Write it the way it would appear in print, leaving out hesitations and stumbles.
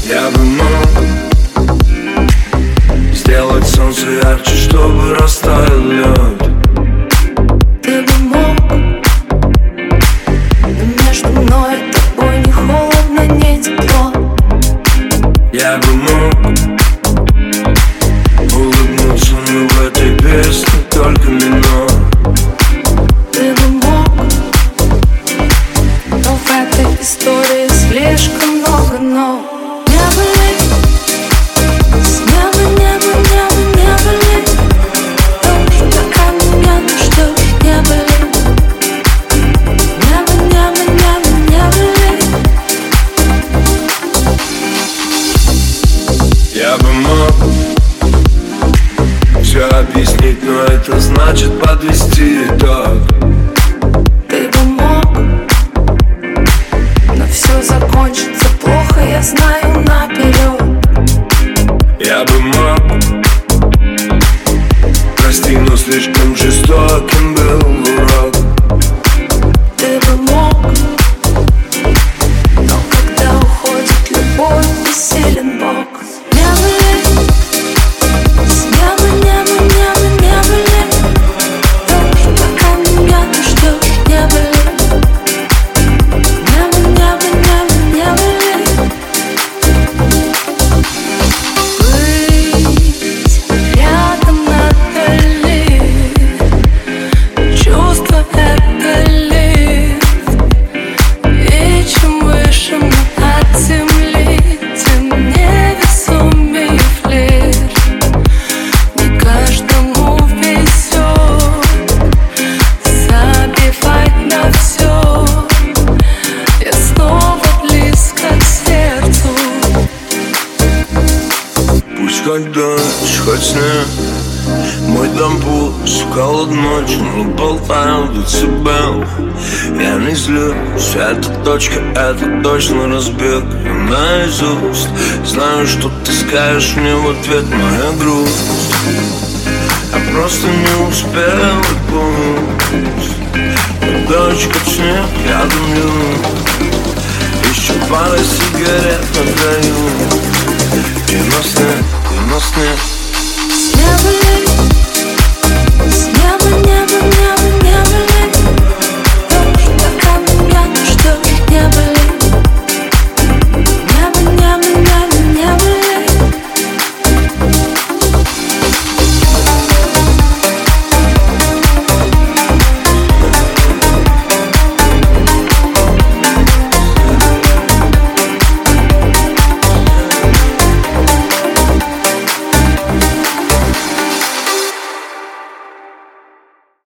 Я бы мог сделать солнце ярче, чтобы растаял лед. Ты бы мог, но между мной и тобой не холодно, не тепло. Я бы мог улыбнуться, но в этой песне только минор. Ты бы мог, но в этой истории слишком много но. Не болей, с неба, небо, небо, не болей. То, что от меня ты ждешь, не болей. Небо, небо, небо, не болей. Я бы мог все объяснить, но это значит подвести итог. Ты бы мог, но все закончится плохо, я знаю наперед. Я бы мог, прости, но слишком жестоким был урок. Ты бы мог, но когда уходит любовь, бессилен Бог. Не болей, с неба, небо, небо, не болей. То, что от меня ты ждешь, не болей. Небо, небо, небо, не болей. Быть рядом это лифт, чувство это лифт. И чем выше мы от земли, тем невесомее флирт. Не каждому везет забивать на все. Я снова близко к сердцу. Пусть хоть дождь, хоть снег, мой дом пуст, холод ночи, но болтаем децибел. Я не злюсь, эта точка, это точно разбег. Я наизусть знаю, что ты скажешь мне в ответ, моя грусть. Я просто не успел и пусть. Дождь, как снег, рядом льют.